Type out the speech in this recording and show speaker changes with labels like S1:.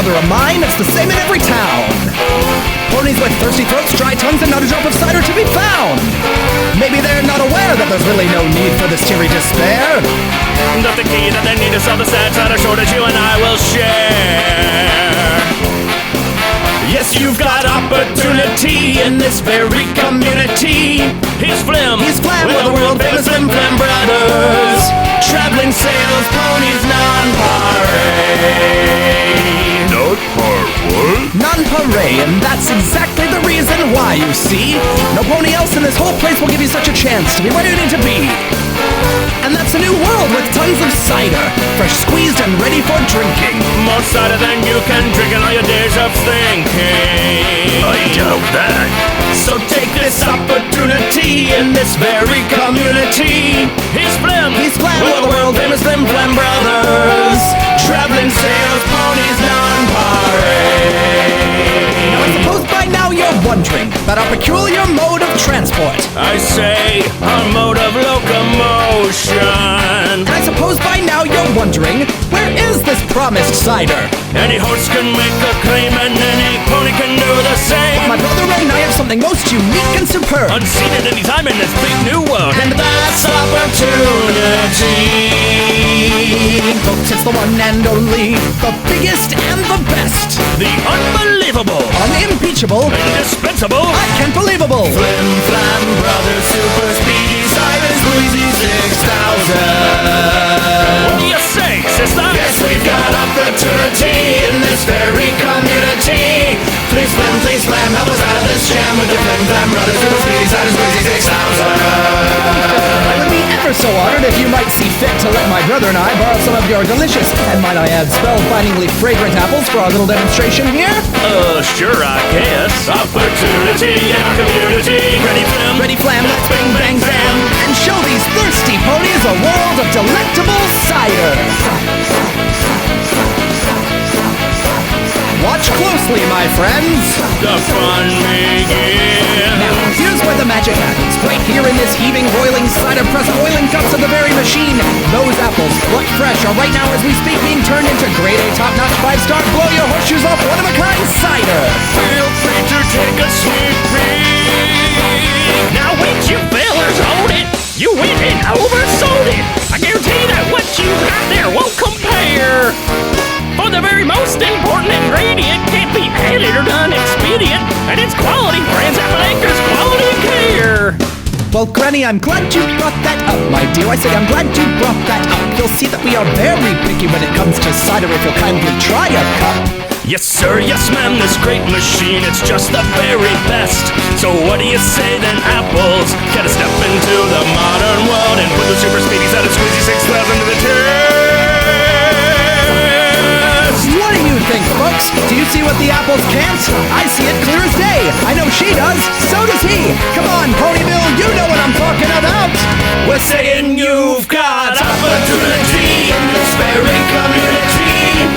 S1: brother of mine, it's the same in every town. Ponies with thirsty throats, dry tongues, and not a drop of cider to be found. Maybe they're not aware that there's really no need for this teary despair.
S2: That the key that they need to solve the sad cider shortage you and I will share. Yes, you've got opportunity in this very community. He's Flim.
S1: He's Flam,
S2: with the world famous Flim Flam Brothers. Traveling sales ponies non-pareil.
S1: Non-pareil, and that's exactly the reason why, you see. No pony else in this whole place will give you such a chance to be where you need to be. And that's a new world with tons of cider, fresh squeezed and ready for drinking.
S2: More cider than you can drink in all your days of thinking.
S3: I doubt that.
S2: So take this opportunity in this very community. He's Flim.
S1: He's Flam.
S2: With the world famous Flim Flam Brothers. Traveling sales ponies non-pareil.
S1: Now I suppose by now you're wondering about our peculiar mode of transport.
S2: I say our mode of locomotion.
S1: And I suppose by now you're wondering, where is this promised cider?
S2: Any horse can make a claim and any pony can do the same.
S1: My brother and I have something most unique and superb.
S2: Unseen at any time in this big new world.
S1: And that's opportunity. Folks, it's the one and only, the biggest and the best.
S2: The unbelievable.
S1: Unimpeachable.
S2: Indispensable.
S1: I can't believable.
S2: Flim Flam Brothers Super Speedy Cider Squeezy 6000. What do you say, sister?
S3: Yes, we've got opportunity in this very community. Please Flam, help us out of this jam with the Flim Flam Brothers Super Speedy Cider Squeezy 6000.
S1: I would be ever so honored if you might see fit to let my brother and I borrow some of your delicious, and might I add, spellbindingly fragrant apples for our little demonstration here.
S2: Sure, I guess. Opportunity in our community. Ready, Flim?
S1: Ready, Flam, let's bing, bang, bam, and show these thirsty ponies a world of delectable cider. Watch closely, my friends.
S2: The fun begins.
S1: Now, here's where the magic happens. Right here in this heaving, roiling cider press, boiling cups of the very machine. Those apples, plucked fresh, are right now as we speak being turned into grade A, top-notch, 5-star, blow your horseshoes off, one-of-a-kind cider.
S2: Feel free to take a sneak peek. Now wait, you fellers, hold it. You went and oversold it. I guarantee that what you got there won't compare. For the very most important ingredient can't be added or done expedient, and it's quality brands Apple Acres quality and care.
S1: Well, Granny, I'm glad you brought that up, my dear. I say I'm glad you brought that up. You'll see that we are very picky when it comes to cider if you'll kindly try a cup.
S2: Yes, sir, yes, ma'am, this great machine, it's just the very best. So what do you say then, apples? Get a step into the modern world and put the super speedy cider squeezy 6000 to the test.
S1: What do you think, folks? Do you see what the apples can't? I see it clear as day. I know she does. So does he. Come on, Ponyville, you know what I'm talking about.
S2: We're saying you've got opportunity in this very community.